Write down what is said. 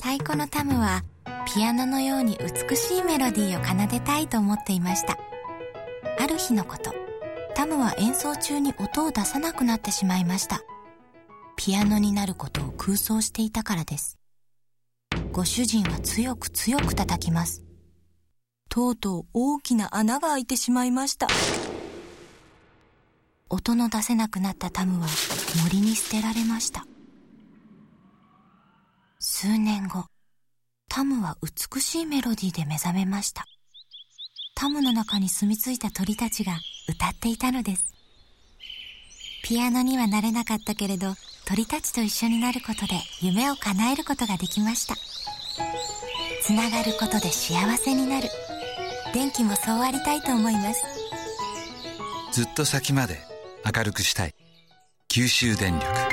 太鼓のタムはピアノのように美しいメロディーを奏でたいと思っていました。ある日のこと、タムは演奏中に音を出さなくなってしまいました。ピアノになることを空想していたからです。ご主人は強く強く叩きます。とうとう大きな穴が開いてしまいました。音の出せなくなったタムは森に捨てられました。数年後、タムは美しいメロディーで目覚めました。タムの中に住み着いた鳥たちが歌っていたのです。ピアノにはなれなかったけれど、鳥たちと一緒になることで夢を叶えることができました。つながることで幸せになる。電気もそうありたいと思います。 ずっと先まで明るくしたい。九州電力。